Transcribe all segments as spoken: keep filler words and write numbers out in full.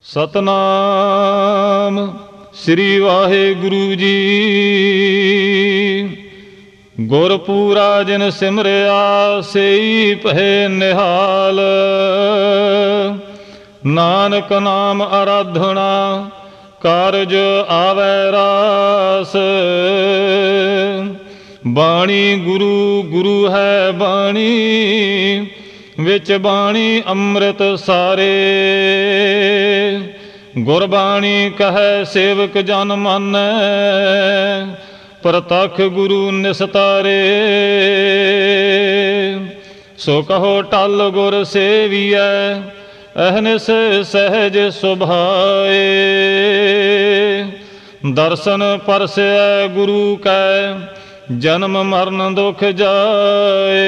ਸਤਨਾਮ ਸ੍ਰੀ ਵਾਹਿਗੁਰੂ ਜੀ। ਗੁਰਪੂਰਾ ਜਿਨ ਸਿਮਰਿਆ ਸਈ ਭਏ ਨਿਹਾਲ। ਨਾਨਕ ਨਾਮ ਆਰਾਧਨਾ ਕਾਰਜ ਆਵੈ ਰਾਸ। ਬਾਣੀ ਗੁਰੂ ਗੁਰੂ ਹੈ ਬਾਣੀ, ਵਿੱਚ ਬਾਣੀ ਅੰਮ੍ਰਿਤ ਸਾਰੇ। ਗੁਰਬਾਣੀ ਕਹੈ ਸੇਵਕ ਜਨ ਮਾਨੈ, ਪ੍ਰਤੱਖ ਗੁਰੂ ਨਿਸਤਾਰੇ। ਸੋ ਕਹੋ ਟਲ ਗੁਰ ਸੇਵੀਐ, ਅਹਨਿਸ ਸਹਿਜ ਸੁਭਾਏ। ਦਰਸ਼ਨ ਪਰਸੈ ਗੁਰੂ ਕੈ, ਜਨਮ ਮਰਨ ਦੁਖ ਜਾਏ।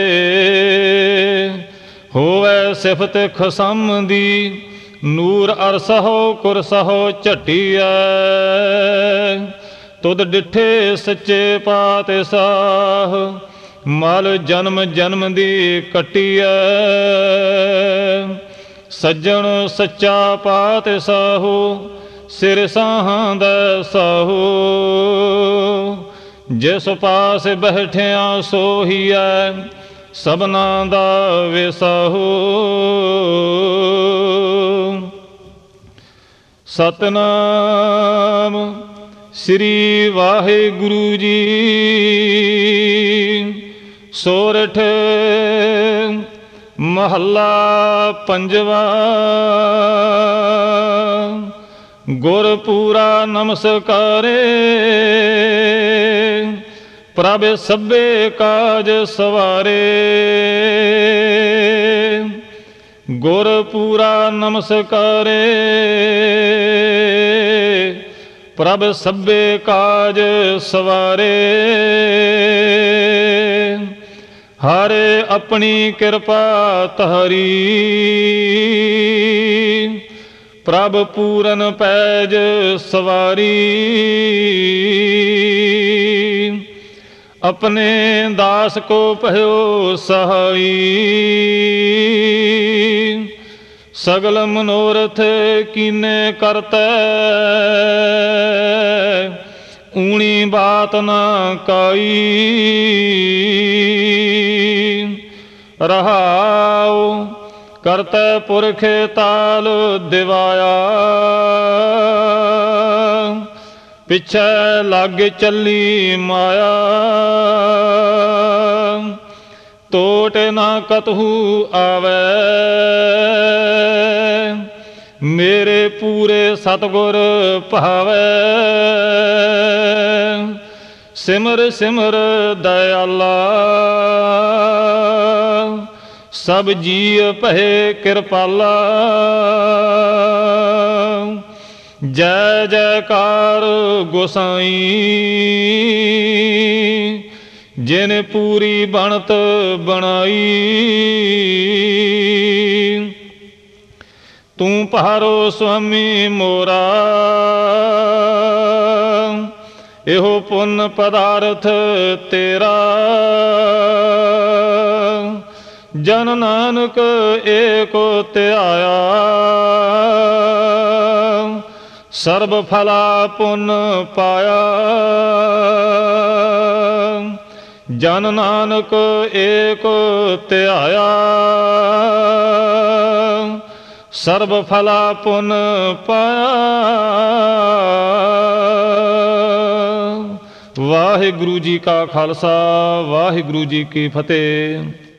ਹੋਵੈ ਸਿਫਤ ਖਸਮ ਦੀ, ਨੂਰ ਅਰਸਹੁ ਕੁਰਸਹੁ ਝਟੀਐ। ਤੁਧ ਡਿਠੇ ਸੱਚੇ ਪਾਤਸ਼ਾਹ, ਮਲ ਜਨਮ ਜਨਮ ਦੀ ਕੱਟੀਐ। ਸੱਜਣ ਸੱਚਾ ਪਾਤਸ਼ਾਹੋ, ਸਿਰ ਸਾਹਾਂ ਦਾ ਸਾਹੋ। ਜਿਸ ਪਾਸ ਬੈਠਿਆ ਸੋਹੀਐ, ਸਭਨਾ ਦਾ ਵਿਸਾਹੋ। ਸਤਨਾਮ ਸ੍ਰੀ ਵਾਹਿਗੁਰੂ ਜੀ। ਸੋਰਠ ਮਹੱਲਾ ਪੰਜਵਾ। ਗੁਰਪੂਰਾ ਨਮਸਕਾਰੇ, ਪ੍ਰਭ ਸਭੇ ਕਾਜ ਸਵਾਰੇ। ਗੁਰਪੂਰਾ ਨਮਸਕਾਰੇ, ਪ੍ਰਭ ਸਭੇ ਕਾਜ ਸਵਾਰੇ। ਹਰਿ ਆਪਣੀ ਕਿਰਪਾ ਤਹਰੀ, ਪ੍ਰਭ ਪੂਰਨ ਪੈਜ ਸਵਾਰੀ। ਆਪਣੇ ਦਾਸ ਕੋ ਭਇਓ ਸਹਾਈ, ਸਗਲ ਮਨੋਰਥ ਕੀਨੇ ਕਰਤੈ। ਊਣੀ ਬਾਤ ਨਾ ਕਾਈ, ਰਹਾਉ ਕਰਤੈ ਪੁਰਖ ਤਾਲ ਦਿਵਾਇਆ। ਪਿੱਛੇ ਲੱਗ ਚੱਲੀ ਮਾਇਆ, ਟੋਟ ਨਾ ਕਤਹੂ ਆਵੈ। ਮੇਰੇ ਪੂਰੇ ਸਤਿਗੁਰ ਭਾਵੈ, ਸਿਮਰ ਸਿਮਰ ਦਇਆਲਾ। ਸਭ ਜੀਅ ਭਏ ਕਿਰਪਾਲਾ, ਜੈ ਜੈਕਾਰ ਗੋਸਾਈ। ਜਿਨ ਪੂਰੀ ਬਣਤ ਬਣਾਈ, ਤੂੰ ਪਹਾਰੋ ਸੁਆਮੀ ਮੋਰਾ। ਇਹੋ ਪੁੰਨ ਪਦਾਰਥ ਤੇਰਾ, ਜਨ ਨਾਨਕ ਏਕੋ ਧਿਆਇਆ। ਸਰਬ ਫਲਾ ਪੁੰਨ ਪਾਇਆ, ਜਨ ਨਾਨਕ ਏਕ ਧਿਆਇਆ। ਸਰਬ ਫਲਾ ਪੁੰਨ ਪਾਇਆ। ਵਾਹਿਗੁਰੂ ਜੀ ਕਾ ਖਾਲਸਾ, ਵਾਹਿਗੁਰੂ ਜੀ ਕੀ ਫਤਿਹ।